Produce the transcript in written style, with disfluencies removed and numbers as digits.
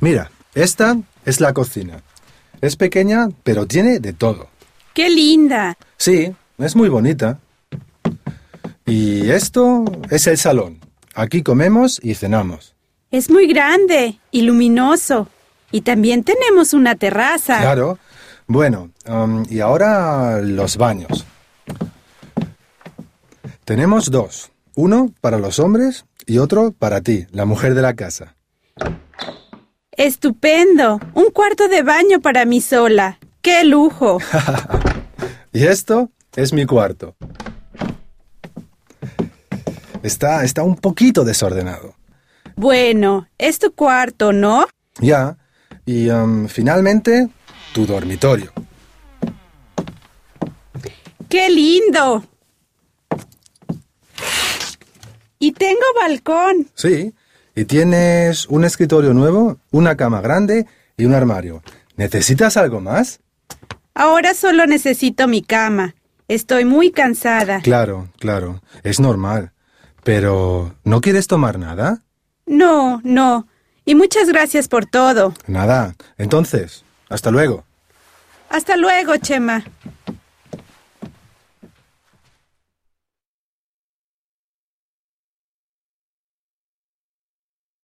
Mira, esta es la cocina. Es pequeña, pero tiene de todo. ¡Qué linda! Sí, es muy bonita. Y esto es el salón. Aquí comemos y cenamos. Es muy grande y luminoso. Y también tenemos una terraza. Claro. Bueno, y ahora los baños. Tenemos dos. Uno para los hombres y otro para ti, la mujer de la casa. ¡Estupendo! Un cuarto de baño para mí sola. ¡Qué lujo! Y esto es mi cuarto. Está un poquito desordenado. Bueno, es tu cuarto, ¿no? Ya. Y finalmente, tu dormitorio. ¡Qué lindo! Y tengo balcón. Sí. Y tienes un escritorio nuevo, una cama grande y un armario. ¿Necesitas algo más? Ahora solo necesito mi cama. Estoy muy cansada. Claro, claro. Es normal. Pero, ¿no quieres tomar nada? No, no. Y muchas gracias por todo. Nada. Entonces, hasta luego. Hasta luego, Chema.